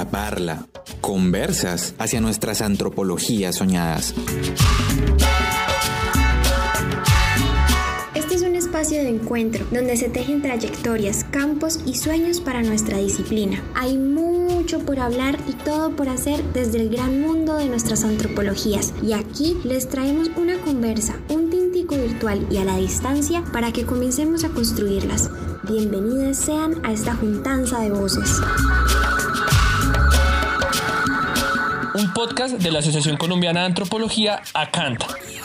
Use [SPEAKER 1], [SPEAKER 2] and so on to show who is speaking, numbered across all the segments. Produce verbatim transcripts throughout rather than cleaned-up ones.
[SPEAKER 1] atraparla. Conversas hacia nuestras antropologías soñadas.
[SPEAKER 2] Este es un espacio de encuentro donde se tejen trayectorias, campos y sueños para nuestra disciplina. Hay mucho por hablar y todo por hacer desde el gran mundo de nuestras antropologías. Y aquí les traemos una conversa, un tintico virtual y a la distancia para que comencemos a construirlas. Bienvenidas sean a esta juntanza de voces.
[SPEAKER 3] Un podcast de la Asociación Colombiana de Antropología, ACANTA.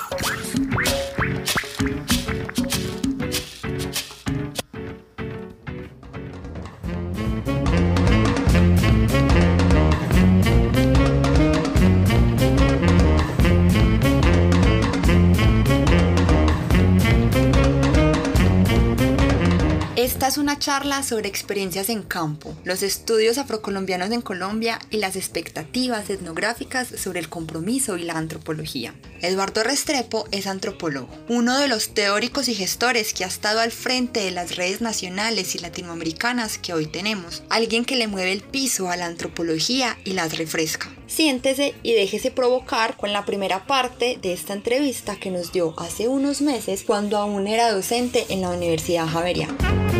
[SPEAKER 4] Esta es una charla sobre experiencias en campo, los estudios afrocolombianos en Colombia y las expectativas etnográficas sobre el compromiso y la antropología. Eduardo Restrepo es antropólogo, uno de los teóricos y gestores que ha estado al frente de las redes nacionales y latinoamericanas que hoy tenemos, alguien que le mueve el piso a la antropología y las refresca. Siéntese y déjese provocar con la primera parte de esta entrevista que nos dio hace unos meses cuando aún era docente en la Universidad Javeriana.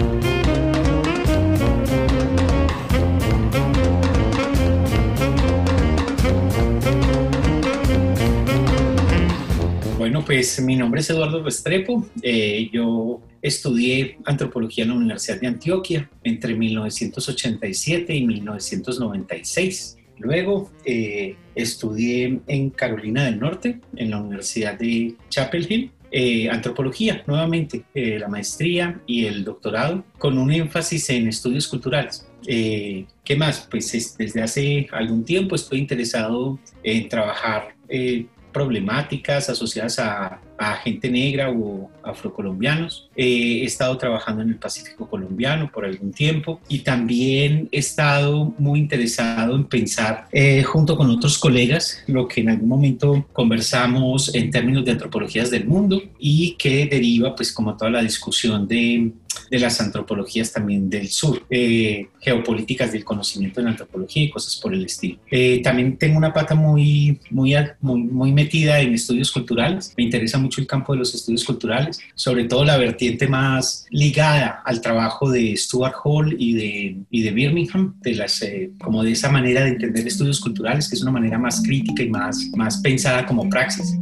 [SPEAKER 5] Bueno, pues mi nombre es Eduardo Restrepo. Eh, yo estudié antropología en la Universidad de Antioquia entre mil novecientos ochenta y siete y mil novecientos noventa y seis. Luego eh, estudié en Carolina del Norte, en la Universidad de Chapel Hill, eh, antropología, nuevamente, eh, la maestría y el doctorado, con un énfasis en estudios culturales. Eh, ¿Qué más? Pues es, desde hace algún tiempo estoy interesado en trabajar eh, problemáticas asociadas a, a gente negra o afrocolombianos. Eh, he estado trabajando en el Pacífico colombiano por algún tiempo y también he estado muy interesado en pensar eh, junto con otros colegas lo que en algún momento conversamos en términos de antropologías del mundo y que deriva pues como toda la discusión de de las antropologías también del sur, eh, geopolíticas del conocimiento en la antropología y cosas por el estilo. Eh, también tengo una pata muy, muy, muy, muy metida en estudios culturales. Me interesa mucho el campo de los estudios culturales, sobre todo la vertiente más ligada al trabajo de Stuart Hall y de, y de Birmingham, de las, eh, como de esa manera de entender estudios culturales, que es una manera más crítica y más, más pensada como praxis.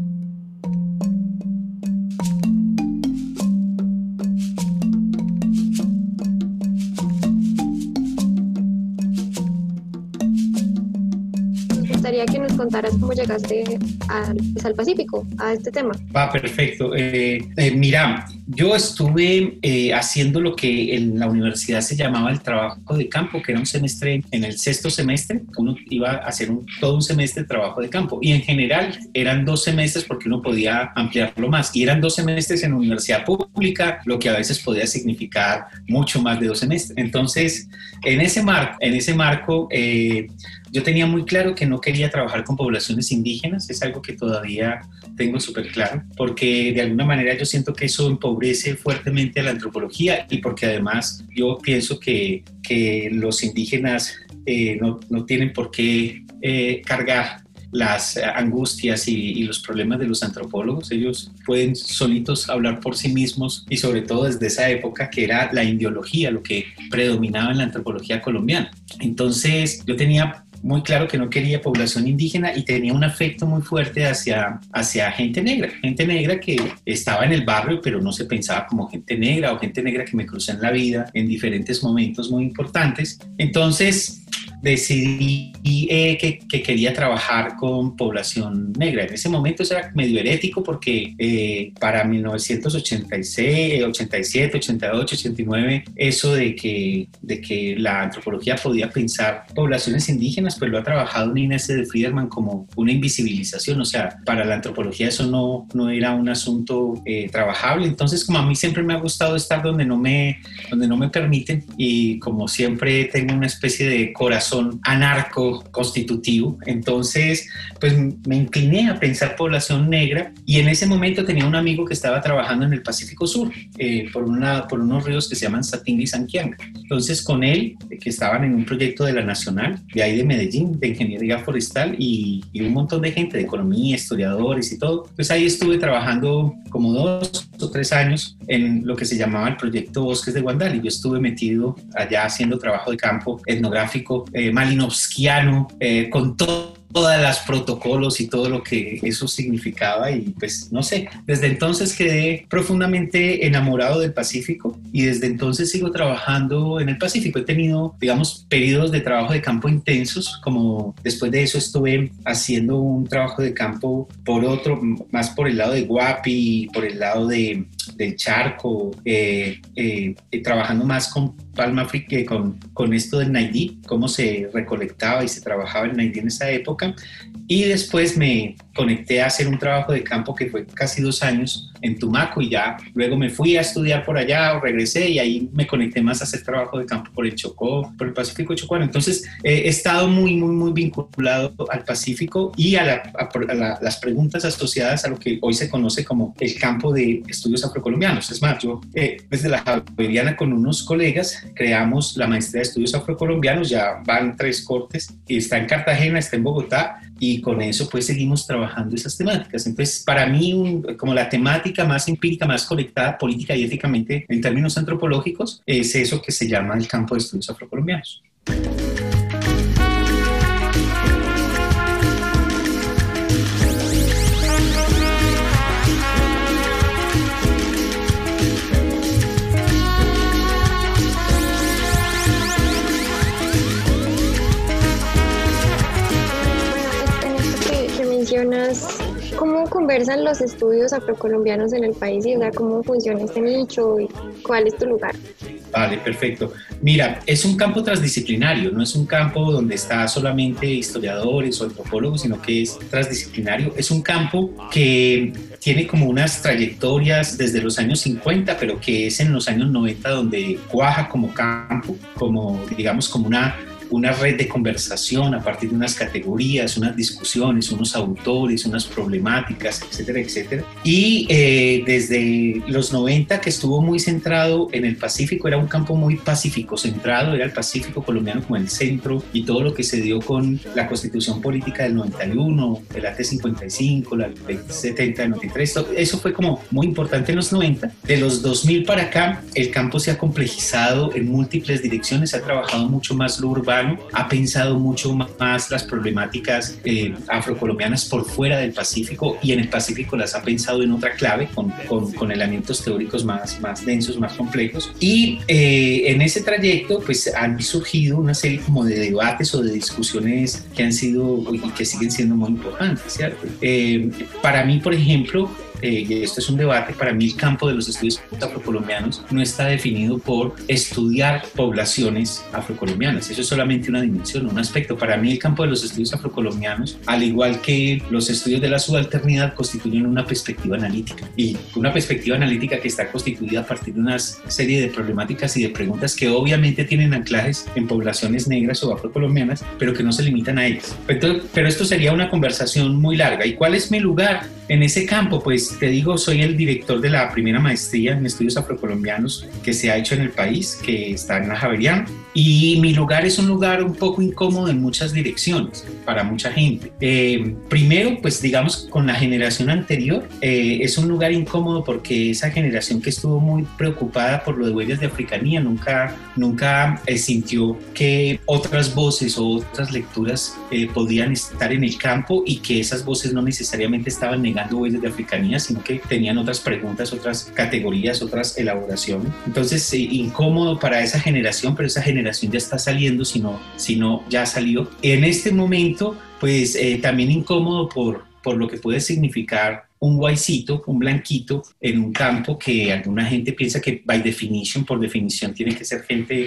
[SPEAKER 2] Que nos contaras cómo llegaste al, pues, al Pacífico, a este tema.
[SPEAKER 5] Va, perfecto. Eh, eh, mira, yo estuve eh, haciendo lo que en la universidad se llamaba el trabajo de campo, que era un semestre, en el sexto semestre, uno iba a hacer un, todo un semestre de trabajo de campo. Y en general eran dos semestres porque uno podía ampliarlo más. Y eran dos semestres en universidad pública, lo que a veces podía significar mucho más de dos semestres. Entonces, en ese marco, en ese marco eh, yo tenía muy claro que no quería trabajar con poblaciones indígenas, es algo que todavía tengo súper claro, porque de alguna manera yo siento que eso empobrece fuertemente a la antropología y porque además yo pienso que, que los indígenas eh, no, no tienen por qué eh, cargar las angustias y, y los problemas de los antropólogos. Ellos pueden solitos hablar por sí mismos y sobre todo desde esa época que era la indiología lo que predominaba en la antropología colombiana. Entonces yo tenía muy claro que no quería población indígena y tenía un afecto muy fuerte hacia, hacia gente negra, gente negra que estaba en el barrio pero no se pensaba como gente negra o gente negra que me crucé en la vida en diferentes momentos muy importantes. Entonces decidí eh, que, que quería trabajar con población negra. En ese momento eso era medio herético porque eh, para mil novecientos ochenta y seis, ochenta y siete, ochenta y ocho, ochenta y nueve, eso de que, de que la antropología podía pensar poblaciones indígenas, pues lo ha trabajado Nina S. de Friedman como una invisibilización. O sea, para la antropología eso no, no era un asunto eh, trabajable. Entonces, como a mí siempre me ha gustado estar donde no me, donde no me permiten y como siempre tengo una especie de corazón corazón anarco constitutivo. Entonces, pues me incliné a pensar población negra y en ese momento tenía un amigo que estaba trabajando en el Pacífico Sur, eh, por, una, por unos ríos que se llaman Satinga y Sanquianga. Entonces, con él, que estaban en un proyecto de la Nacional, de ahí de Medellín, de ingeniería forestal y, y un montón de gente de economía, historiadores y todo, pues ahí estuve trabajando como dos o tres años en lo que se llamaba el proyecto Bosques de Guandal, y yo estuve metido allá haciendo trabajo de campo etnográfico eh, malinovskiano, eh, con todo todas las protocolos y todo lo que eso significaba, y pues no sé, desde entonces quedé profundamente enamorado del Pacífico y desde entonces sigo trabajando en el Pacífico. He tenido, digamos, periodos de trabajo de campo intensos, como después de eso estuve haciendo un trabajo de campo por otro, más por el lado de Guapi, por el lado de, del Charco, eh, eh, eh, trabajando más con Palma Africa, con, con esto del Naidí, cómo se recolectaba y se trabajaba el Naidí en esa época. Y después me conecté a hacer un trabajo de campo que fue casi dos años en Tumaco, y ya luego me fui a estudiar por allá o regresé, y ahí me conecté más a hacer trabajo de campo por el Chocó, por el Pacífico chocuano. Entonces eh, he estado muy, muy, muy vinculado al Pacífico y a, la, a, a la, las preguntas asociadas a lo que hoy se conoce como el campo de estudios afrocolombianos. Es más, yo eh, desde la Javeriana con unos colegas creamos la maestría de estudios afrocolombianos, ya van tres cortes, y está en Cartagena, está en Bogotá, y con eso pues seguimos trabajando esas temáticas. Entonces, para mí, un, como la temática más empírica, más conectada política y éticamente en términos antropológicos, es eso que se llama el campo de estudios afrocolombianos.
[SPEAKER 2] ¿Cómo conversan los estudios afrocolombianos en el país y, o sea, cómo funciona este nicho y cuál es tu lugar?
[SPEAKER 5] Vale, perfecto. Mira, es un campo transdisciplinario, no es un campo donde está solamente historiadores o antropólogos, sino que es transdisciplinario. Es un campo que tiene como unas trayectorias desde los años cincuenta, pero que es en los años noventa donde cuaja como campo, como, digamos, como una una red de conversación a partir de unas categorías, unas discusiones, unos autores, unas problemáticas, etcétera, etcétera. Y eh, desde los noventa, que estuvo muy centrado en el Pacífico, era un campo muy pacífico centrado, era el Pacífico colombiano como el centro, y todo lo que se dio con la Constitución Política del noventa y uno, el A T cincuenta y cinco, la Ley setenta del noventa y tres, eso fue como muy importante en los noventa. De los dos mil para acá, el campo se ha complejizado en múltiples direcciones, ha trabajado mucho más lo urbano, ha pensado mucho más las problemáticas eh, afrocolombianas por fuera del Pacífico, y en el Pacífico las ha pensado en otra clave, con, con, con elementos teóricos más, más densos, más complejos. Y eh, en ese trayecto pues han surgido una serie como de debates o de discusiones que han sido y que siguen siendo muy importantes, ¿cierto? Eh, para mí, por ejemplo, Eh, y esto es un debate, para mí el campo de los estudios afrocolombianos no está definido por estudiar poblaciones afrocolombianas, eso es solamente una dimensión, un aspecto. Para mí el campo de los estudios afrocolombianos, al igual que los estudios de la subalternidad, constituyen una perspectiva analítica, y una perspectiva analítica que está constituida a partir de una serie de problemáticas y de preguntas que obviamente tienen anclajes en poblaciones negras o afrocolombianas, pero que no se limitan a ellas. Pero, pero esto sería una conversación muy larga. ¿Y cuál es mi lugar en ese campo? Pues te digo, soy el director de la primera maestría en estudios afrocolombianos que se ha hecho en el país, que está en la Javeriana, y mi lugar es un lugar un poco incómodo en muchas direcciones para mucha gente. Eh, primero, pues digamos, con la generación anterior, eh, es un lugar incómodo porque esa generación que estuvo muy preocupada por lo de huellas de africanía nunca, nunca eh, sintió que otras voces o otras lecturas eh, podían estar en el campo, y que esas voces no necesariamente estaban negando huellas de africanía, sino que tenían otras preguntas, otras categorías, otras elaboraciones. Entonces, eh, incómodo para esa generación, pero esa generación ya está saliendo, si no, si no ya salió. En este momento, pues eh, también incómodo por, por lo que puede significar un guaycito, un blanquito, en un campo que alguna gente piensa que by definition, por definición, tiene que ser gente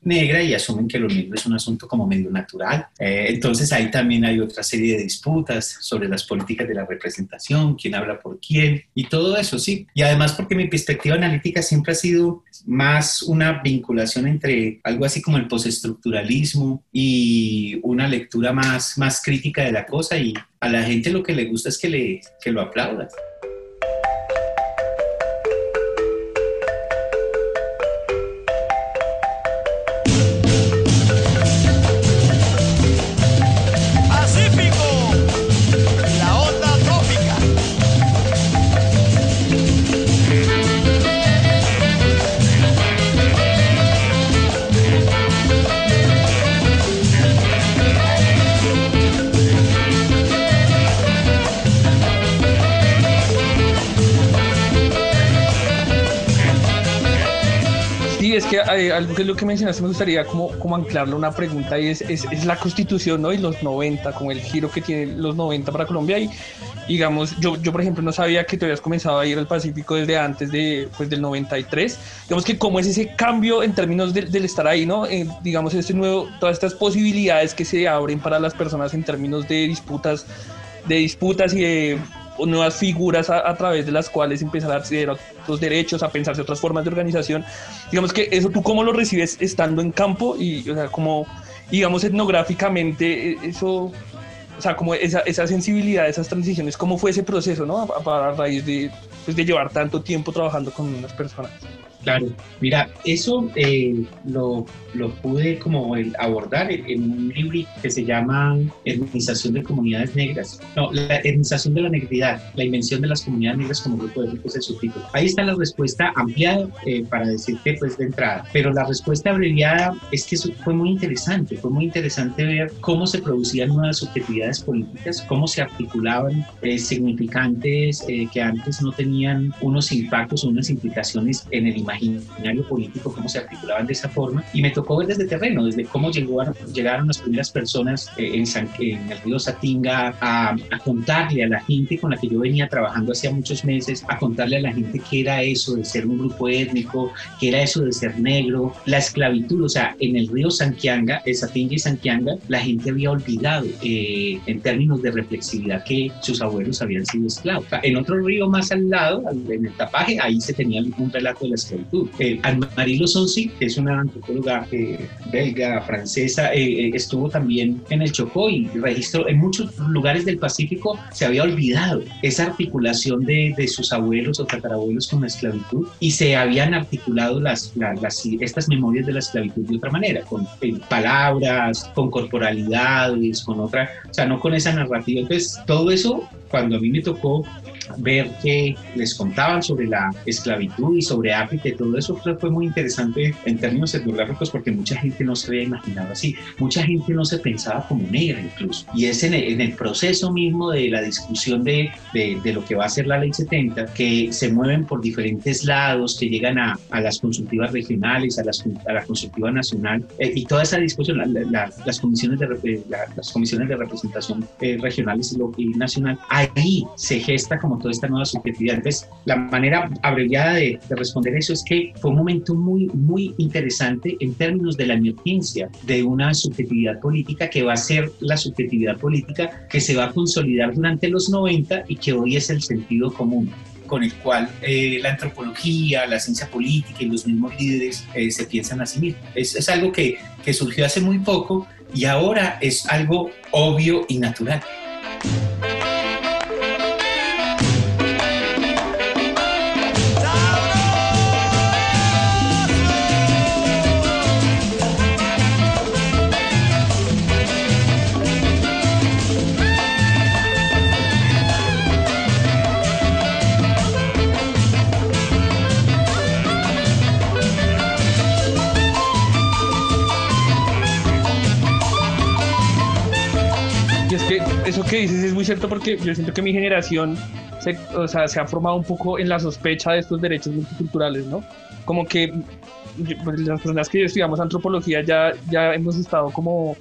[SPEAKER 5] negra y asumen que lo negro es un asunto como medio natural. Eh, entonces ahí también hay otra serie de disputas sobre las políticas de la representación, quién habla por quién y todo eso, sí. Y además porque mi perspectiva analítica siempre ha sido más una vinculación entre algo así como el postestructuralismo y una lectura más, más crítica de la cosa, y a la gente lo que le gusta es que, le, que lo aplauda.
[SPEAKER 3] Es que hay algo que es lo que mencionaste, me gustaría como, como anclarle una pregunta, y es, es, es la Constitución, ¿no? Y los noventa, como el giro que tiene los noventa para Colombia. Y digamos, yo, yo por ejemplo no sabía que tú habías comenzado a ir al Pacífico desde antes de, pues, del noventa y tres. Digamos que cómo es ese cambio en términos de, del estar ahí, ¿no? Eh, digamos, este nuevo, todas estas posibilidades que se abren para las personas en términos de disputas, de disputas y de o nuevas figuras a, a través de las cuales empezar a acceder a otros derechos, a pensarse otras formas de organización. Digamos que eso, ¿tú cómo lo recibes estando en campo? Y, o sea, como, digamos, etnográficamente, eso, o sea, como esa, esa sensibilidad, esas transiciones, ¿cómo fue ese proceso, no? A, a, a raíz de, pues, de llevar tanto tiempo trabajando con unas personas.
[SPEAKER 5] Claro, mira, eso eh, lo, lo pude como el abordar en, en un libro que se llama Etnización de Comunidades Negras. No, la etnización de la negridad, la invención de las comunidades negras como grupo étnico es el subtítulo. Ahí está la respuesta ampliada eh, para decirte pues de entrada, pero la respuesta abreviada es que eso fue muy interesante, fue muy interesante ver cómo se producían nuevas subjetividades políticas, cómo se articulaban eh, significantes eh, que antes no tenían unos impactos o unas implicaciones en el imaginario imaginario político, cómo se articulaban de esa forma, y me tocó ver desde terreno, desde cómo llegaron, llegaron las primeras personas eh, en, San, en el río Satinga a, a contarle a la gente con la que yo venía trabajando hacía muchos meses, a contarle a la gente qué era eso de ser un grupo étnico, qué era eso de ser negro, la esclavitud. O sea, en el río Sanquianga, el Satinga y Sanquianga, la gente había olvidado eh, en términos de reflexividad que sus abuelos habían sido esclavos. O sea, en otro río más al lado, en el Tapaje, ahí se tenía un relato de la esclavitud. Eh, Anne-Marie Lozonsi, que es una antropóloga eh, belga, francesa, eh, eh, estuvo también en el Chocó y registró en muchos lugares del Pacífico. Se había olvidado esa articulación de, de sus abuelos o tatarabuelos con la esclavitud, y se habían articulado las, las, las, estas memorias de la esclavitud de otra manera, con eh, palabras, con corporalidades, con otra, o sea, no con esa narrativa. Entonces, todo eso, cuando a mí me tocó ver que les contaban sobre la esclavitud y sobre África y todo eso, fue muy interesante en términos etnográficos, porque mucha gente no se había imaginado así, mucha gente no se pensaba como negra incluso, y es en el, en el proceso mismo de la discusión de, de, de lo que va a ser la ley setenta, que se mueven por diferentes lados, que llegan a, a las consultivas regionales, a, las, a la consultiva nacional, eh, y toda esa discusión, la, la, las, comisiones de, la, las comisiones de representación eh, regionales y, lo, y nacional, ahí se gesta como toda esta nueva subjetividad. Entonces, la manera abreviada de, de responder eso es que fue un momento muy, muy interesante en términos de la emergencia de una subjetividad política que va a ser la subjetividad política que se va a consolidar durante los noventa y que hoy es el sentido común, con el cual eh, la antropología, la ciencia política y los mismos líderes eh, se piensan a sí mismos. Es, es algo que, que surgió hace muy poco y ahora es algo obvio y natural.
[SPEAKER 3] Eso que dices es muy cierto, porque yo siento que mi generación se, o sea, se ha formado un poco en la sospecha de estos derechos multiculturales, ¿no? Como que yo, pues, las personas que estudiamos antropología ya, ya hemos estado como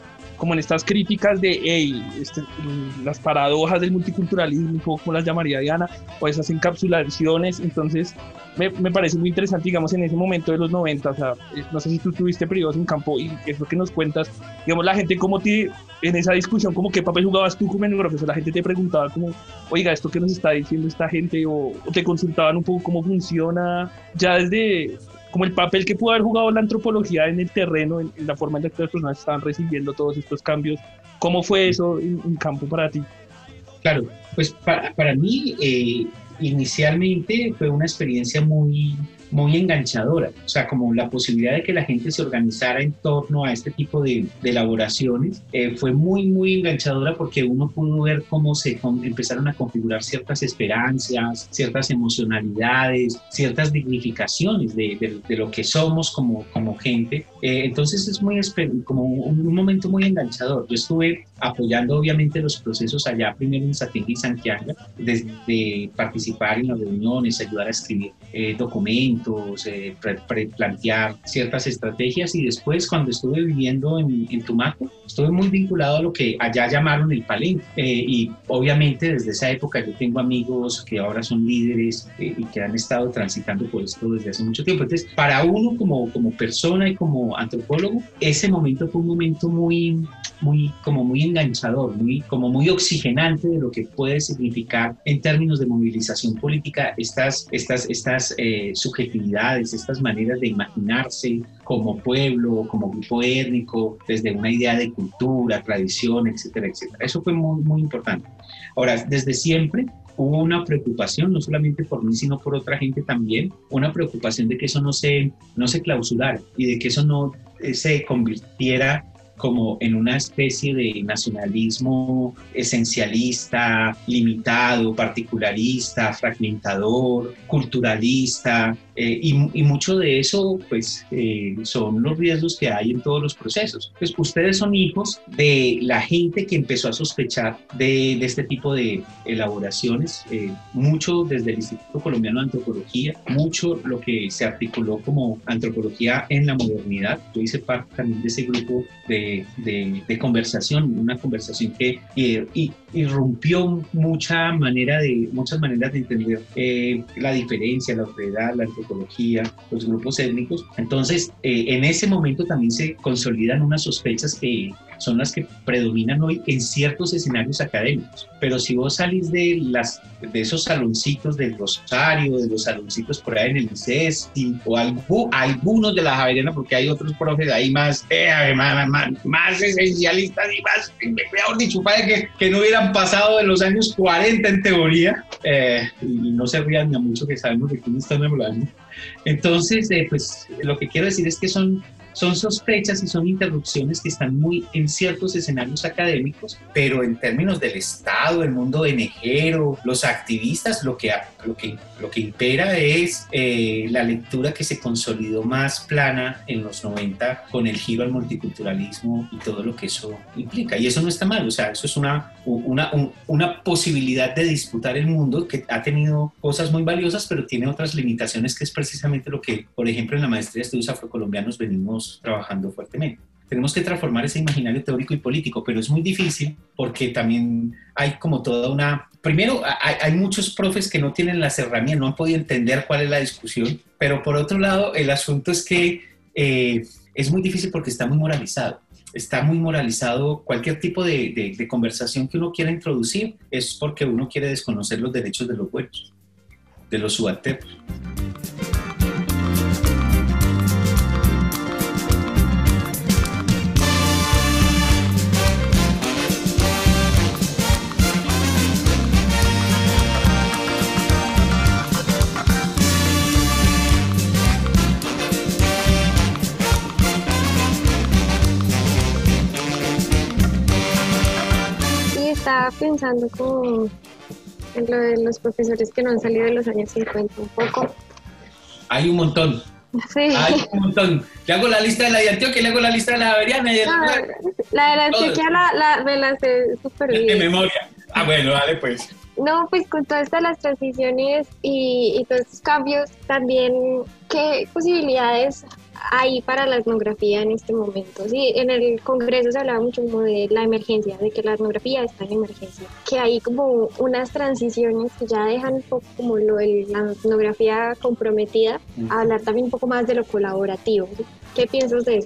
[SPEAKER 3] como en estas críticas de hey, este, las paradojas del multiculturalismo, un poco como las llamaría Diana, o esas encapsulaciones. Entonces me, me parece muy interesante, digamos, en ese momento de los noventa, o sea, no sé si tú tuviste periodos en campo y eso que nos cuentas, digamos, la gente como te, en esa discusión, como qué papel jugabas tú como etnógrafo, o sea, la gente te preguntaba como, oiga, esto que nos está diciendo esta gente, o, o te consultaban un poco cómo funciona, ya desde como el papel que pudo haber jugado la antropología en el terreno, en, en la forma en la que las personas estaban recibiendo todos estos cambios. ¿Cómo fue eso en, en campo para ti?
[SPEAKER 5] Claro, pues para, para mí eh, inicialmente fue una experiencia muy, muy enganchadora, o sea, como la posibilidad de que la gente se organizara en torno a este tipo de, de elaboraciones eh, fue muy, muy enganchadora porque uno pudo ver cómo se con, empezaron a configurar ciertas esperanzas, ciertas emocionalidades, ciertas dignificaciones de, de, de lo que somos como, como gente. Eh, entonces es muy como un, un momento muy enganchador. Yo estuve apoyando obviamente los procesos allá, primero en Satinga y Santiago, desde participar en las reuniones, ayudar a escribir eh, documentos, eh, pre, pre plantear ciertas estrategias, y después cuando estuve viviendo en, en Tumaco, estuve muy vinculado a lo que allá llamaron el Palenque, eh, y obviamente desde esa época yo tengo amigos que ahora son líderes eh, y que han estado transitando por esto desde hace mucho tiempo. Entonces, para uno como, como persona y como antropólogo, ese momento fue un momento muy, muy, como muy enganchador, muy, como muy oxigenante de lo que puede significar en términos de movilización política estas, estas, estas eh, subjetividades, estas maneras de imaginarse como pueblo, como grupo étnico, desde una idea de cultura, tradición, etcétera, etcétera. Eso fue muy, muy importante. Ahora, desde siempre hubo una preocupación, no solamente por mí, sino por otra gente también, una preocupación de que eso no se, no se clausurara y de que eso no eh, se convirtiera como en una especie de nacionalismo esencialista, limitado, particularista, fragmentador, culturalista, eh, y, y mucho de eso pues eh, son los riesgos que hay en todos los procesos. Pues ustedes son hijos de la gente que empezó a sospechar de, de este tipo de elaboraciones, eh, mucho desde el Instituto Colombiano de Antropología, mucho lo que se articuló como antropología en la modernidad. Yo hice parte también de ese grupo de De, de conversación, una conversación que eh, y, irrumpió mucha manera de, muchas maneras de entender eh, la diferencia, la otredad, la antropología, los grupos étnicos. Entonces, eh, en ese momento también se consolidan unas sospechas que son las que predominan hoy en ciertos escenarios académicos. Pero si vos salís de, las, de esos saloncitos del Rosario, de los saloncitos por ahí en el ICESTI, o algo, algunos de la Javeriana, porque hay otros profes ahí más, eh, más, más, más esencialistas y más, mejor dicho, padre, que, que no hubieran pasado de los años cuarenta en teoría, eh, y no se rían ni a mucho que sabemos de quién están hablando. Entonces, eh, pues lo que quiero decir es que son Son sospechas y son interrupciones que están muy en ciertos escenarios académicos, pero en términos del Estado, el mundo enejero, los activistas, lo que, lo que, lo que impera es eh, la lectura que se consolidó más plana en los noventa con el giro al multiculturalismo y todo lo que eso implica. Y eso no está mal, o sea, eso es una, una, un, una posibilidad de disputar el mundo que ha tenido cosas muy valiosas, pero tiene otras limitaciones, que es precisamente lo que, por ejemplo, en la maestría de estudios afrocolombianos venimos trabajando fuertemente. Tenemos que transformar ese imaginario teórico y político, pero es muy difícil porque también hay como toda una... Primero, hay, hay muchos profes que no tienen las herramientas, no han podido entender cuál es la discusión, pero por otro lado, el asunto es que eh, es muy difícil porque está muy moralizado. Está muy moralizado cualquier tipo de, de, de conversación que uno quiera introducir, es porque uno quiere desconocer los derechos de los buenos, de los subalternos.
[SPEAKER 2] Estaba pensando como en lo de los profesores que no han salido de los años cincuenta un poco.
[SPEAKER 5] Hay un montón.
[SPEAKER 2] Sí.
[SPEAKER 5] Hay un montón. Le hago la lista de la de Antioquia, le hago la lista de la Javeriana. Y de
[SPEAKER 2] no,
[SPEAKER 5] la...
[SPEAKER 2] la de la Antioquia la, la, me la sé súper bien.
[SPEAKER 5] De memoria. Ah, bueno, dale pues.
[SPEAKER 2] No, pues con todas estas las transiciones y, y todos estos cambios, también, ¿qué posibilidades
[SPEAKER 6] hay para la etnografía en este momento? Sí, en el Congreso se hablaba mucho como de la emergencia, de que la etnografía está en emergencia, que hay como unas transiciones que ya dejan un poco como lo de la etnografía comprometida, a hablar también un poco más de lo colaborativo. ¿Qué piensas de eso?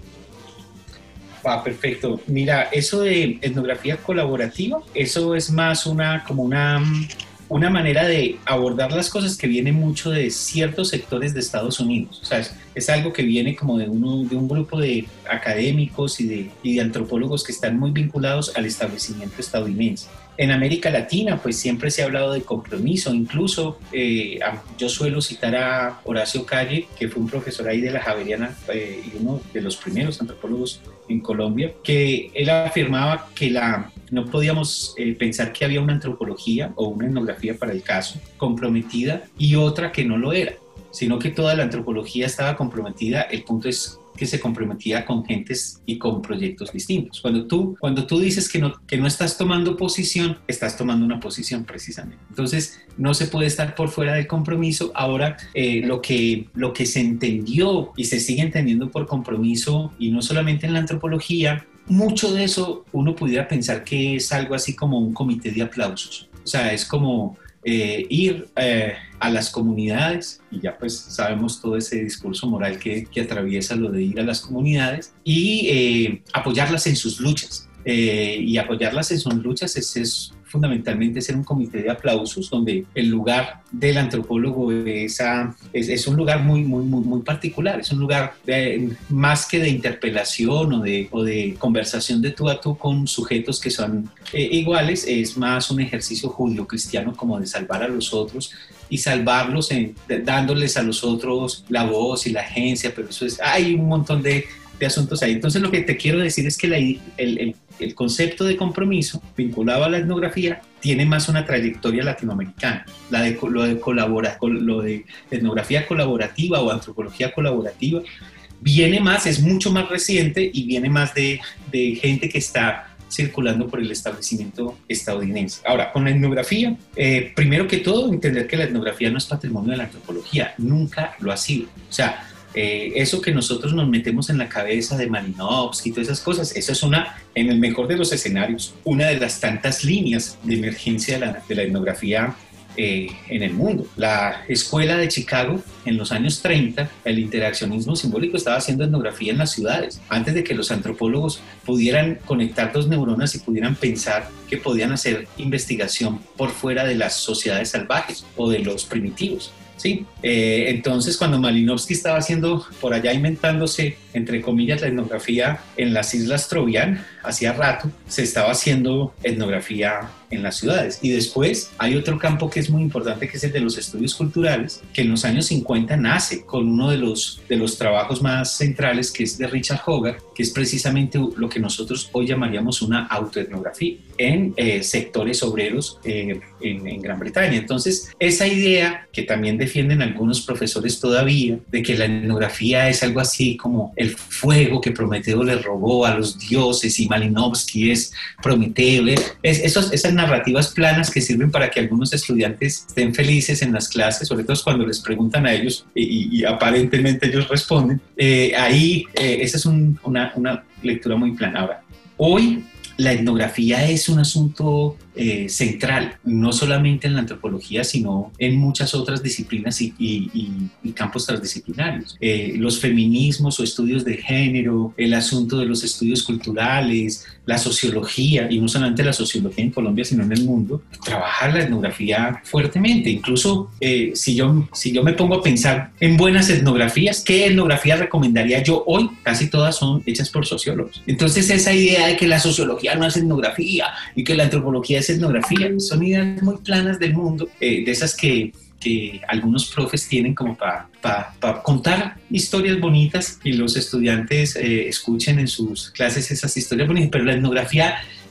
[SPEAKER 5] Ah, perfecto. Mira, eso de etnografía colaborativa, eso es más una como una... una manera de abordar las cosas que viene mucho de ciertos sectores de Estados Unidos. O sea, es, es algo que viene como de, uno, de un grupo de académicos y de, y de antropólogos que están muy vinculados al establecimiento estadounidense. En América Latina, pues siempre se ha hablado de compromiso. Incluso eh, yo suelo citar a Horacio Calle, que fue un profesor ahí de la Javeriana eh, y uno de los primeros antropólogos en Colombia, que él afirmaba que la, no podíamos eh, pensar que había una antropología o una etnografía para el caso comprometida y otra que no lo era, sino que toda la antropología estaba comprometida. El punto es que se comprometía con gentes y con proyectos distintos. Cuando tú, cuando tú dices que no, que no estás tomando posición, estás tomando una posición precisamente. Entonces, no se puede estar por fuera del compromiso. Ahora, eh, lo, que, lo que se entendió y se sigue entendiendo por compromiso, y no solamente en la antropología, mucho de eso uno pudiera pensar que es algo así como un comité de aplausos. O sea, es como eh, ir eh, a las comunidades, y ya pues sabemos todo ese discurso moral que, que atraviesa lo de ir a las comunidades, y eh, apoyarlas en sus luchas. Eh, y apoyarlas en sus luchas es, es fundamentalmente ser un comité de aplausos, donde el lugar del antropólogo es, a, es, es un lugar muy, muy, muy, muy particular, es un lugar de, más que de interpelación o de, o de conversación de tú a tú con sujetos que son eh, iguales, es más un ejercicio judío-cristiano como de salvar a los otros y salvarlos en, de, dándoles a los otros la voz y la agencia, pero eso es, hay un montón de, de asuntos ahí. Entonces lo que te quiero decir es que la, el, el El concepto de compromiso vinculado a la etnografía tiene más una trayectoria latinoamericana. La de, lo, de colabora, lo de etnografía colaborativa o antropología colaborativa viene más, es mucho más reciente y viene más de, de gente que está circulando por el establecimiento estadounidense. Ahora, con la etnografía, eh, primero que todo, entender que la etnografía no es patrimonio de la antropología, nunca lo ha sido. O sea, Eh, eso que nosotros nos metemos en la cabeza de Malinowski y todas esas cosas, eso es una, en el mejor de los escenarios, una de las tantas líneas de emergencia de la, de la etnografía eh, en el mundo. La escuela de Chicago, en los años treinta, el interaccionismo simbólico estaba haciendo etnografía en las ciudades, antes de que los antropólogos pudieran conectar dos neuronas y pudieran pensar que podían hacer investigación por fuera de las sociedades salvajes o de los primitivos. Sí, eh, entonces cuando Malinowski estaba haciendo por allá inventándose, entre comillas, la etnografía en las Islas Trovián, hacía rato se estaba haciendo etnografía en las ciudades. Y después hay otro campo que es muy importante, que es el de los estudios culturales, que en los años cincuenta nace con uno de los, de los trabajos más centrales, que es de Richard Hogarth, que es precisamente lo que nosotros hoy llamaríamos una autoetnografía en eh, sectores obreros eh, en, en Gran Bretaña. Entonces, esa idea que también defienden algunos profesores todavía, de que la etnografía es algo así como el fuego que Prometeo le robó a los dioses y Malinowski es Prometeo, es, esos, esas narrativas planas que sirven para que algunos estudiantes estén felices en las clases, sobre todo cuando les preguntan a ellos y, y aparentemente ellos responden, eh, ahí eh, esa es un, una, una lectura muy plana. Ahora, hoy la etnografía es un asunto eh, central, no solamente en la antropología, sino en muchas otras disciplinas y, y, y, y campos transdisciplinarios. Eh, los feminismos o estudios de género, el asunto de los estudios culturales, la sociología, y no solamente la sociología en Colombia, sino en el mundo, trabajar la etnografía fuertemente. Incluso eh, si, yo, si yo me pongo a pensar en buenas etnografías, ¿qué etnografía recomendaría yo hoy? Casi todas son hechas por sociólogos. Entonces esa idea de que la sociología no es etnografía y que la antropología es etnografía, son ideas muy planas del mundo, eh, de esas que, que algunos profes tienen como para pa, pa contar historias bonitas y los estudiantes eh, escuchen en sus clases esas historias bonitas, pero la etnografía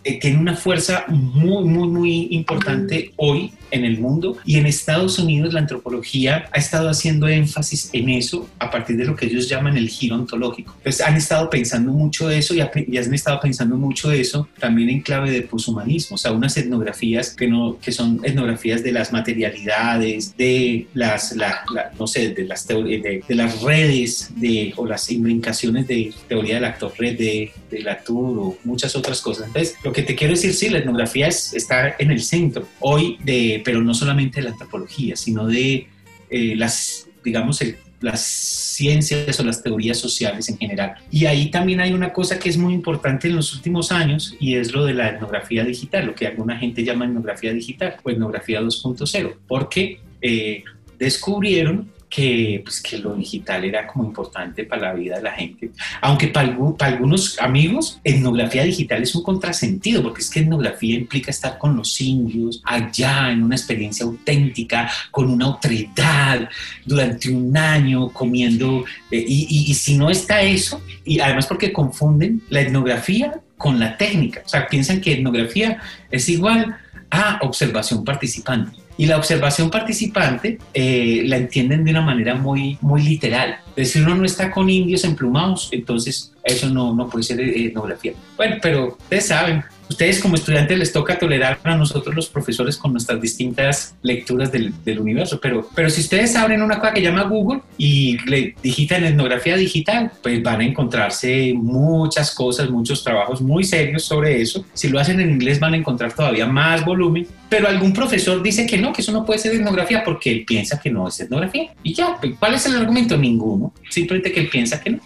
[SPEAKER 5] eh, tiene una fuerza muy, muy, muy importante hoy en el mundo, y en Estados Unidos la antropología ha estado haciendo énfasis en eso a partir de lo que ellos llaman el giro ontológico. Entonces han estado pensando mucho eso y, y han estado pensando mucho eso también en clave de poshumanismo, o sea, unas etnografías que, no, que son etnografías de las materialidades, de las, la, la, no sé, de las, teorías, de, de las redes de, o las imbricaciones de teoría del actor red, de, de Latour o muchas otras cosas. Entonces, lo que te quiero decir, sí, la etnografía es, está en el centro hoy, de, pero no solamente de la antropología, sino de eh, las, digamos, el, las ciencias o las teorías sociales en general. Y ahí también hay una cosa que es muy importante en los últimos años, y es lo de la etnografía digital, lo que alguna gente llama etnografía digital o etnografía dos punto cero, porque eh, descubrieron que, pues, que lo digital era como importante para la vida de la gente. Aunque para, para algunos amigos, etnografía digital es un contrasentido, porque es que etnografía implica estar con los indios, allá, en una experiencia auténtica, con una otredad, durante un año, comiendo. Eh, y, y, y si no está eso, y además porque confunden la etnografía con la técnica. O sea, piensan que etnografía es igual a observación participante. Y la observación participante eh, la entienden de una manera muy, muy literal. Es decir, uno no está con indios emplumados, entonces eso no, no puede ser etnografía. Bueno, pero ustedes saben, ustedes como estudiantes les toca tolerar a nosotros los profesores con nuestras distintas lecturas del, del universo, pero, pero si ustedes abren una cosa que llama Google y le digitan etnografía digital, pues van a encontrarse muchas cosas, muchos trabajos muy serios sobre eso. Si lo hacen en inglés van a encontrar todavía más volumen, pero algún profesor dice que no, que eso no puede ser etnografía porque él piensa que no es etnografía. Y ya, ¿cuál es el argumento? Ninguno, simplemente que él piensa que no.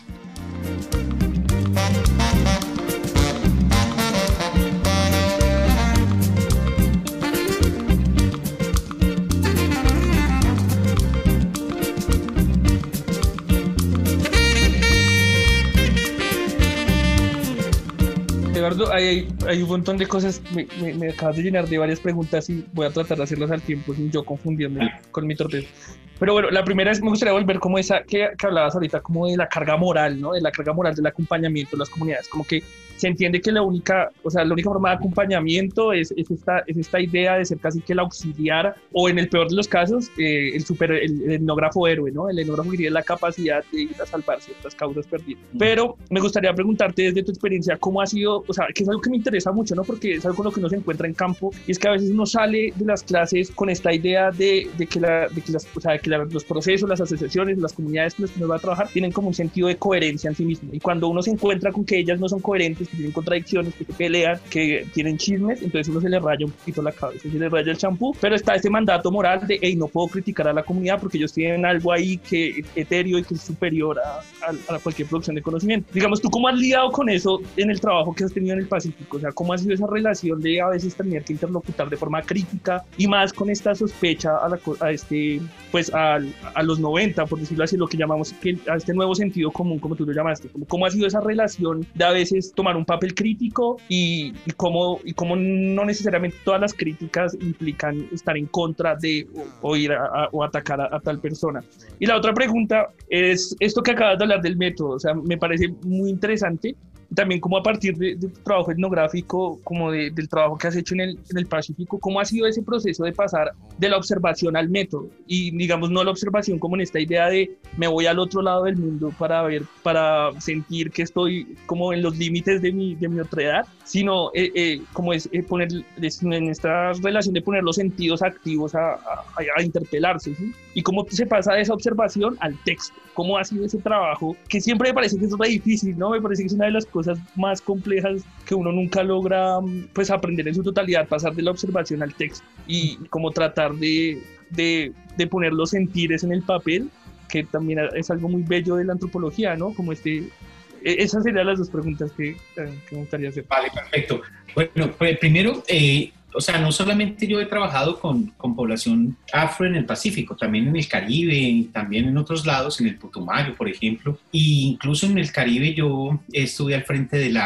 [SPEAKER 3] Eduardo, hay, hay un montón de cosas, me, me, me acabas de llenar de varias preguntas y voy a tratar de hacerlas al tiempo sin yo confundirme con mi torpeza. Pero bueno, la primera es, me gustaría volver como esa que, que hablabas ahorita, como de la carga moral, ¿no? De la carga moral del acompañamiento de las comunidades, como que se entiende que la única, o sea, la única forma de acompañamiento es, es, esta, es esta idea de ser casi que el auxiliar, o en el peor de los casos, eh, el, super, el, el etnógrafo héroe, ¿no? El etnógrafo que tiene la capacidad de ir a salvar ciertas causas perdidas. Pero me gustaría preguntarte desde tu experiencia, ¿cómo ha sido, o sea, que es algo que me interesa mucho, ¿no? Porque es algo con lo que uno se encuentra en campo, y es que a veces uno sale de las clases con esta idea de, de que, la, de que, las, o sea, de que la, los procesos, las asociaciones, las comunidades con las que uno va a trabajar tienen como un sentido de coherencia en sí mismo. Y cuando uno se encuentra con que ellas no son coherentes, que tienen contradicciones, que se pelean, que tienen chismes, entonces uno se le raya un poquito la cabeza, se le raya el champú, pero está este mandato moral de, hey, no puedo criticar a la comunidad porque ellos tienen algo ahí que es etéreo y que es superior a, a, a cualquier producción de conocimiento. Digamos, ¿tú cómo has lidiado con eso en el trabajo que has tenido en el Pacífico? O sea, ¿cómo ha sido esa relación de a veces tener que interlocutar de forma crítica y más con esta sospecha a, la, a este, pues a, a los noventa, por decirlo así, lo que llamamos que, a este nuevo sentido común, como tú lo llamaste? ¿Cómo, cómo ha sido esa relación de a veces tomar un papel crítico y, y, cómo, y cómo no necesariamente todas las críticas implican estar en contra de o, o ir a, a, o atacar a, a tal persona? Y la otra pregunta es esto que acabas de hablar del método, o sea, me parece muy interesante. También como a partir de, de tu trabajo etnográfico, como de, del trabajo que has hecho en el, en el Pacífico, ¿cómo ha sido ese proceso de pasar de la observación al método? Y digamos, no la observación como en esta idea de me voy al otro lado del mundo para ver, para sentir que estoy como en los límites de mi, de mi otredad, sino eh, eh, como es eh, poner es, en esta relación de poner los sentidos activos a, a, a interpelarse, ¿sí? Y cómo se pasa de esa observación al texto. ¿Cómo ha sido ese trabajo? Que siempre me parece que es re difícil, ¿no? Me parece que es una de las cosas más complejas que uno nunca logra, pues, aprender en su totalidad, pasar de la observación al texto y como tratar de, de, de poner los sentires en el papel, que también es algo muy bello de la antropología, ¿no? Como este... Esas serían las dos preguntas que, que me gustaría hacer.
[SPEAKER 5] Vale, perfecto. Bueno, pues primero... Eh... O sea, no solamente yo he trabajado con, con población afro en el Pacífico, también en el Caribe, también en otros lados, en el Putumayo, por ejemplo, e incluso en el Caribe yo estuve al frente de la,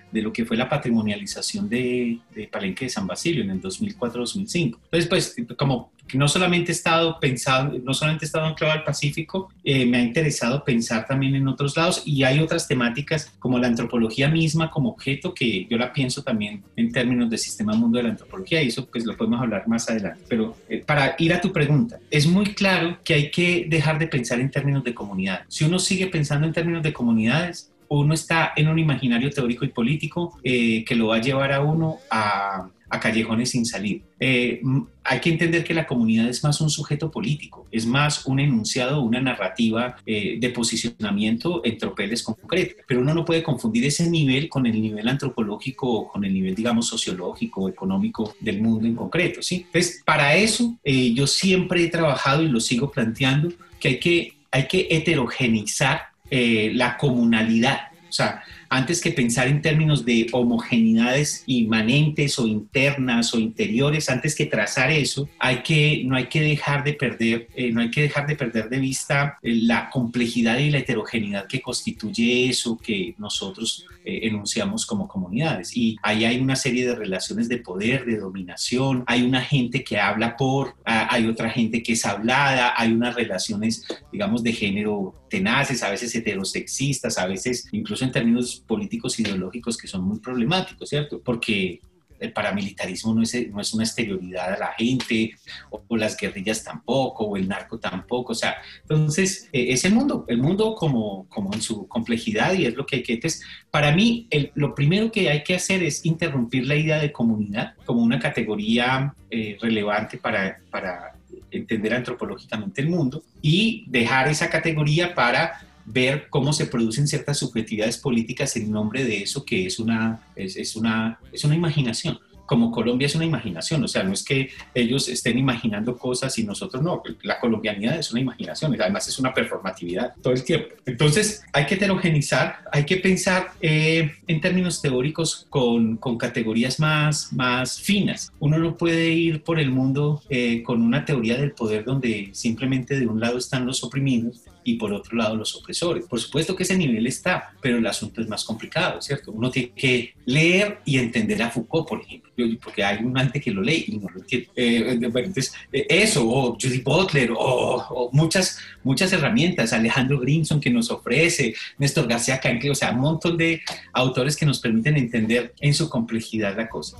[SPEAKER 5] de lo que fue la patrimonialización de, de Palenque de San Basilio en el dos mil cuatro dos mil cinco. Entonces, pues, como no solamente he estado pensando, no solamente he estado anclado al Pacífico, eh, me ha interesado pensar también en otros lados, y hay otras temáticas como la antropología misma como objeto, que yo la pienso también en términos de sistema mundo de la antropología, y eso pues lo podemos hablar más adelante. Pero eh, para ir a tu pregunta, es muy claro que hay que dejar de pensar en términos de comunidad. Si uno sigue pensando en términos de comunidades, uno está en un imaginario teórico y político eh, que lo va a llevar a uno a, a callejones sin salir. Eh, hay que entender que la comunidad es más un sujeto político, es más un enunciado, una narrativa eh, de posicionamiento en tropeles concretos, pero uno no puede confundir ese nivel con el nivel antropológico o con el nivel, digamos, sociológico o económico del mundo en concreto, ¿sí? Entonces, para eso eh, yo siempre he trabajado y lo sigo planteando, que hay que, hay que heterogeneizar Eh, la comunalidad. O sea, antes que pensar en términos de homogeneidades inmanentes o internas o interiores, antes que trazar eso, hay que, no hay que dejar de perder, eh, no hay que dejar de perder de vista eh, la complejidad y la heterogeneidad que constituye eso que nosotros eh, enunciamos como comunidades. Y ahí hay una serie de relaciones de poder, de dominación, hay una gente que habla por, ah, hay otra gente que es hablada, hay unas relaciones, digamos, de género tenaces, a veces heterosexistas, a veces incluso en términos políticos ideológicos que son muy problemáticos, ¿cierto? Porque el paramilitarismo no es, no es una exterioridad a la gente, o, o las guerrillas tampoco, o el narco tampoco, o sea, entonces eh, es el mundo, el mundo como, como en su complejidad, y es lo que hay que, entonces, para mí, el, lo primero que hay que hacer es interrumpir la idea de comunidad como una categoría eh, relevante para, para entender antropológicamente el mundo, y dejar esa categoría para ver cómo se producen ciertas subjetividades políticas en nombre de eso que es una, es, es una, es una imaginación. Como Colombia es una imaginación, o sea, no es que ellos estén imaginando cosas y nosotros no, la colombianidad es una imaginación, además es una performatividad todo el tiempo. Entonces hay que heterogenizar, hay que pensar eh, en términos teóricos con, con categorías más, más finas. Uno no puede ir por el mundo eh, con una teoría del poder donde simplemente de un lado están los oprimidos y por otro lado los opresores. Por supuesto que ese nivel está, pero el asunto es más complicado, ¿cierto? Uno tiene que leer y entender a Foucault, por ejemplo, Yo, porque hay un ante que lo lee y no lo entiende. Eh, bueno, entonces, eh, eso, o Judith Butler, o, o muchas, muchas herramientas, Alejandro Grimson que nos ofrece, Néstor García Canque, o sea, un montón de autores que nos permiten entender en su complejidad la cosa.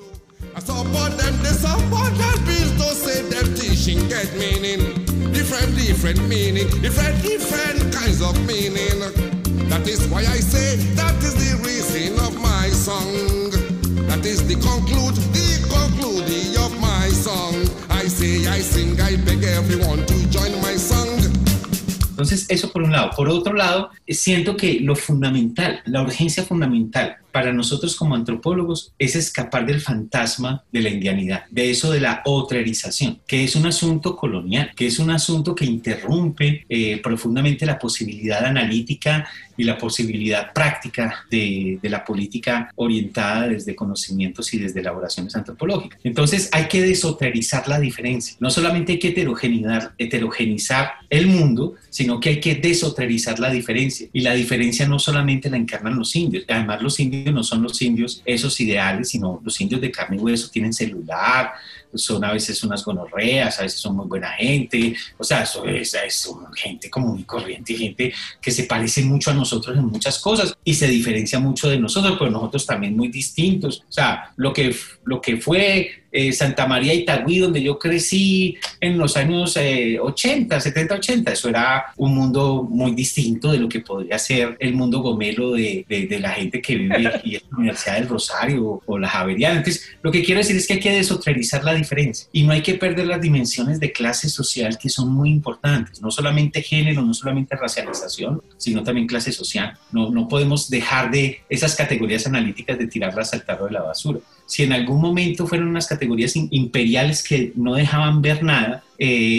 [SPEAKER 7] I support them, they support them, bills to say them teaching get meaning. Different, different meaning, different, different kinds of meaning. That is why I say, that is the reason of my song. That is the conclude, the conclude of my song. I say, I sing, I beg everyone to join my song.
[SPEAKER 5] Entonces, eso por un lado. Por otro lado, siento que lo fundamental, la urgencia fundamental para nosotros como antropólogos es escapar del fantasma de la indianidad, de eso de la otrerización, que es un asunto colonial, que es un asunto que interrumpe eh, profundamente la posibilidad analítica y la posibilidad práctica de, de la política orientada desde conocimientos y desde elaboraciones antropológicas. Entonces hay que desoterizar la diferencia. No solamente hay que heterogeneizar, heterogeneizar el mundo, sino que hay que desoterizar la diferencia. Y la diferencia no solamente la encarnan los indios, además los indios no son los indios esos ideales, sino los indios de carne y hueso tienen celular, son a veces unas gonorreas, a veces son muy buena gente, o sea, eso es, es gente común y corriente, gente que se parece mucho a nosotros en muchas cosas y se diferencia mucho de nosotros, pero nosotros también muy distintos. O sea, lo que, lo que fue eh, Santa María Itagüí, donde yo crecí en los años eh, ochenta, setenta, ochenta, eso era un mundo muy distinto de lo que podría ser el mundo gomelo de, de, de la gente que vive aquí en la Universidad del Rosario o la Javeriana. Entonces, lo que quiero decir es que hay que desoterizar la diferencia y no hay que perder las dimensiones de clase social que son muy importantes, no solamente género, no solamente racialización, sino también clase social. No, no podemos dejar de esas categorías analíticas de tirarlas al tarro de la basura. Si en algún momento fueron unas categorías imperiales que no dejaban ver nada, eh,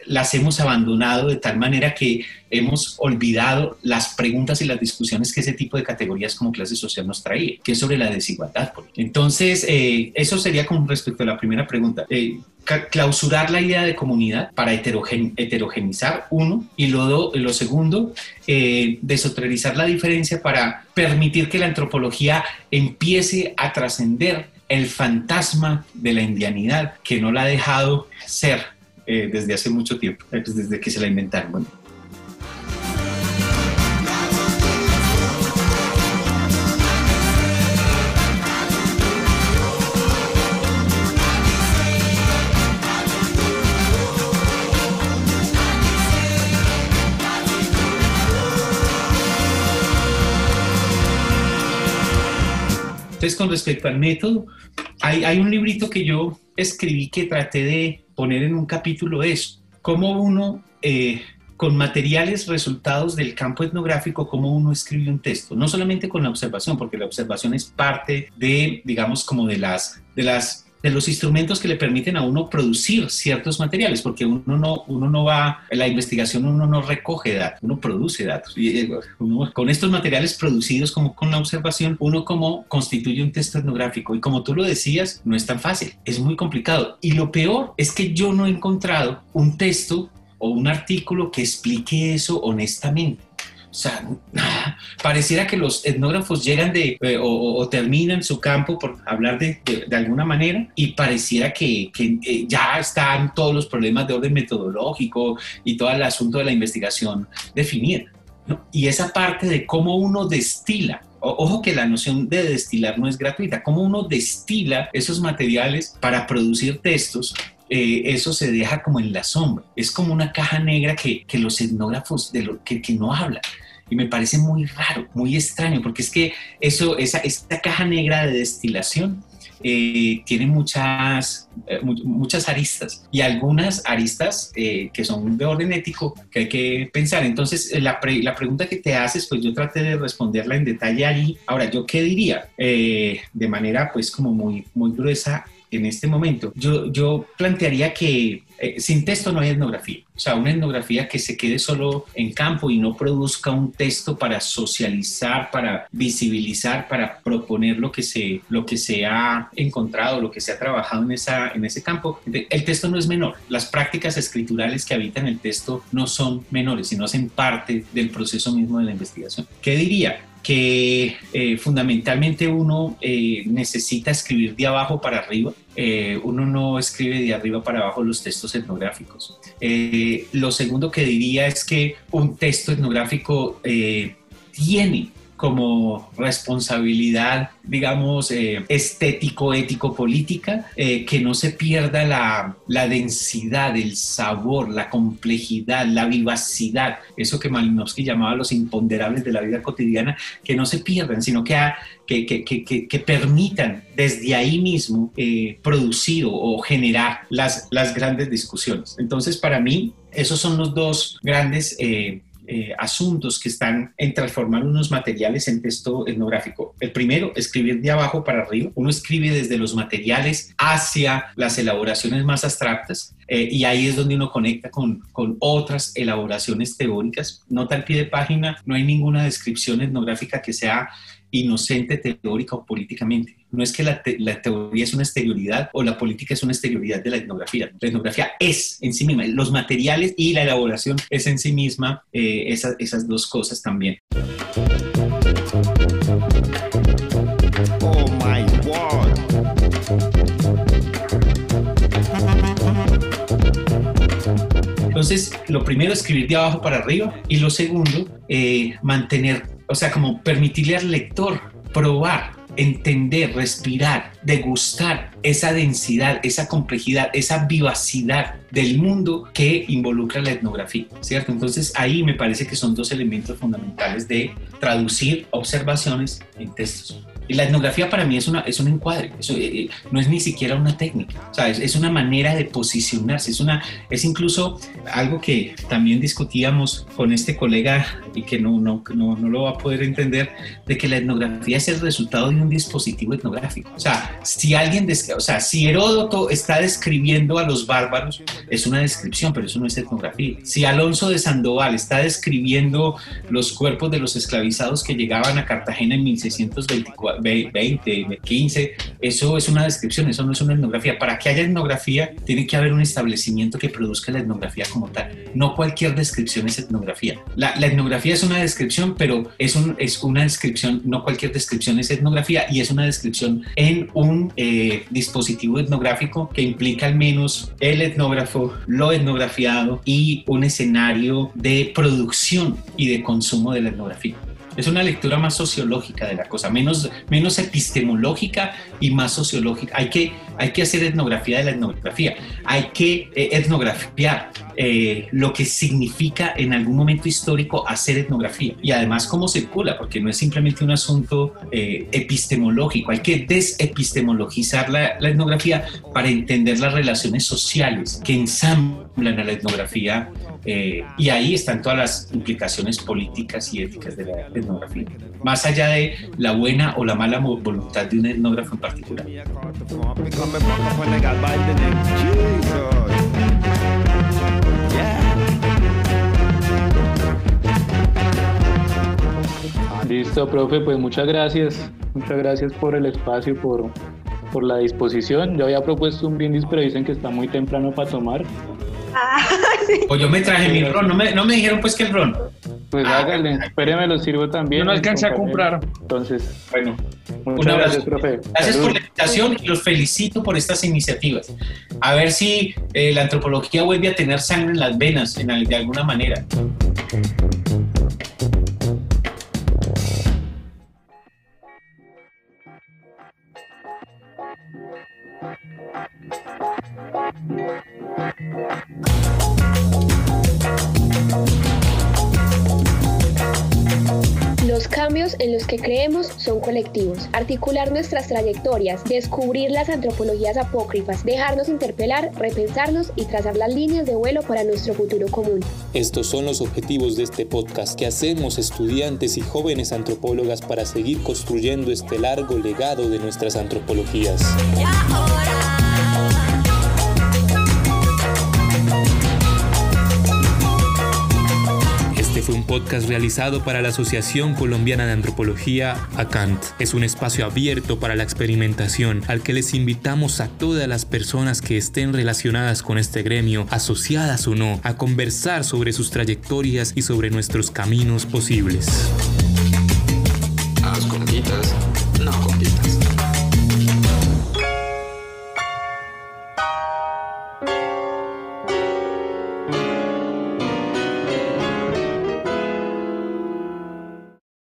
[SPEAKER 5] las hemos abandonado de tal manera que hemos olvidado las preguntas y las discusiones que ese tipo de categorías como clase social nos traía, que es sobre la desigualdad. Entonces, eh, eso sería con respecto a la primera pregunta. Eh, clausurar la idea de comunidad para heterogen, heterogenizar, uno, y lo, do, lo segundo, eh, desotralizar la diferencia para permitir que la antropología empiece a trascender el fantasma de la indianidad que no la ha dejado ser eh, desde hace mucho tiempo, eh, pues desde que se la inventaron. Bueno. Entonces, con respecto al método, hay, hay un librito que yo escribí que traté de poner en un capítulo eso, cómo uno, eh, con materiales resultados del campo etnográfico, cómo uno escribe un texto, no solamente con la observación, porque la observación es parte de, digamos, como de las, de las de los instrumentos que le permiten a uno producir ciertos materiales, porque uno no, uno no va, en la investigación uno no recoge datos, uno produce datos. Y uno, con estos materiales producidos como con la observación, uno como constituye un texto etnográfico. Y como tú lo decías, no es tan fácil, es muy complicado. Y lo peor es que yo no he encontrado un texto o un artículo que explique eso honestamente. O sea, pareciera que los etnógrafos llegan de, eh, o, o terminan su campo, por hablar de, de, de alguna manera, y pareciera que, que eh, ya están todos los problemas de orden metodológico y todo el asunto de la investigación definida, ¿no? Y esa parte de cómo uno destila, o, ojo que la noción de destilar no es gratuita, cómo uno destila esos materiales para producir textos. Eh, eso se deja como en la sombra, es como una caja negra que, que los etnógrafos de lo, que, que no hablan. Y me parece muy raro, muy extraño, porque es que eso, esa, esta caja negra de destilación eh, tiene muchas, eh, muchas aristas, y algunas aristas eh, que son de orden ético que hay que pensar. Entonces, la, pre, la pregunta que te haces, pues yo traté de responderla en detalle allí. Ahora, ¿yo qué diría? Eh, de manera pues como muy, muy gruesa, en este momento, yo, yo plantearía que eh, sin texto no hay etnografía. O sea, una etnografía que se quede solo en campo y no produzca un texto para socializar, para visibilizar, para proponer lo que se, lo que se ha encontrado, lo que se ha trabajado en, esa, en ese campo. El texto no es menor. Las prácticas escriturales que habitan el texto no son menores, sino hacen parte del proceso mismo de la investigación. ¿Qué diría? Que eh, fundamentalmente uno eh, necesita escribir de abajo para arriba. Eh, uno no escribe de arriba para abajo los textos etnográficos. Eh, lo segundo que diría es que un texto etnográfico eh, tiene como responsabilidad, digamos, eh, estético, ético, política, eh, que no se pierda la, la densidad, el sabor, la complejidad, la vivacidad, eso que Malinowski llamaba los imponderables de la vida cotidiana, que no se pierdan, sino que, ha, que, que, que, que, que permitan desde ahí mismo eh, producir o, o generar las, las grandes discusiones. Entonces, para mí, esos son los dos grandes eh, Eh, asuntos que están en transformar unos materiales en texto etnográfico. El primero, escribir de abajo para arriba. Uno escribe desde los materiales hacia las elaboraciones más abstractas, eh, y ahí es donde uno conecta con, con otras elaboraciones teóricas. Nota al pie de página, no hay ninguna descripción etnográfica que sea inocente teórica o políticamente. No es que la, te, la teoría es una exterioridad o la política es una exterioridad de la etnografía. La etnografía es en sí misma, los materiales y la elaboración es en sí misma eh, esas, esas dos cosas también.
[SPEAKER 7] Oh my God.
[SPEAKER 5] Entonces, lo primero, escribir de abajo para arriba, y lo segundo, eh, mantener, o sea, como permitirle al lector probar, entender, respirar, degustar esa densidad, esa complejidad, esa vivacidad del mundo que involucra la etnografía, ¿cierto? Entonces ahí me parece que son dos elementos fundamentales de traducir observaciones en textos. La etnografía para mí es, una, es un encuadre, eso, eh, no es ni siquiera una técnica, o sea, es, es una manera de posicionarse, es, una, es incluso algo que también discutíamos con este colega y que no, no, no, no lo va a poder entender, de que la etnografía es el resultado de un dispositivo etnográfico. O sea, si alguien, o sea, si Heródoto está describiendo a los bárbaros, es una descripción, pero eso no es etnografía. Si Alonso de Sandoval está describiendo los cuerpos de los esclavizados que llegaban a Cartagena en mil seiscientos veinte, quince, eso es una descripción, eso no es una etnografía. Para que haya etnografía, tiene que haber un establecimiento que produzca la etnografía como tal. No cualquier descripción es etnografía. La, la etnografía es una descripción, pero es, un, es una descripción, no cualquier descripción es etnografía, y es una descripción en un eh, dispositivo etnográfico que implica al menos el etnógrafo, lo etnografiado y un escenario de producción y de consumo de la etnografía. Es una lectura más sociológica de la cosa, menos, menos epistemológica y más sociológica. Hay que, hay que hacer etnografía de la etnografía, hay que eh, etnografiar eh, lo que significa en algún momento histórico hacer etnografía, y además cómo circula, porque no es simplemente un asunto eh, epistemológico, hay que desepistemologizar la, la etnografía para entender las relaciones sociales que ensamblan a la etnografía. Eh, y ahí están todas las implicaciones políticas y éticas de la etnografía, más allá de la buena o la mala voluntad de un etnógrafo en particular.
[SPEAKER 8] Listo, profe, pues muchas gracias, muchas gracias por el espacio, por, por la disposición. Yo había propuesto un brindis, pero dicen que está muy temprano para tomar.
[SPEAKER 6] Ah, sí.
[SPEAKER 5] Pues yo me traje mi ron, no me, no me dijeron pues que el ron.
[SPEAKER 8] Pues ah, hágale, espéreme, lo sirvo también.
[SPEAKER 3] Yo no alcancé a comprar.
[SPEAKER 8] Entonces,
[SPEAKER 5] bueno,
[SPEAKER 8] muchas gracias, profe.
[SPEAKER 5] Gracias
[SPEAKER 8] Salud.
[SPEAKER 5] por la invitación y los felicito por estas iniciativas. A ver si eh, la antropología vuelve a tener sangre en las venas en, de alguna manera.
[SPEAKER 9] Los cambios en los que creemos son colectivos. Articular nuestras trayectorias, descubrir las antropologías apócrifas, dejarnos interpelar, repensarnos y trazar las líneas de vuelo para nuestro futuro común.
[SPEAKER 1] Estos son los objetivos de este podcast que hacemos estudiantes y jóvenes antropólogas para seguir construyendo este largo legado de nuestras antropologías. Este fue un podcast realizado para la Asociación Colombiana de Antropología, ACANT. Es un espacio abierto para la experimentación, al que les invitamos a todas las personas que estén relacionadas con este gremio, asociadas o no, a conversar sobre sus trayectorias y sobre nuestros caminos posibles.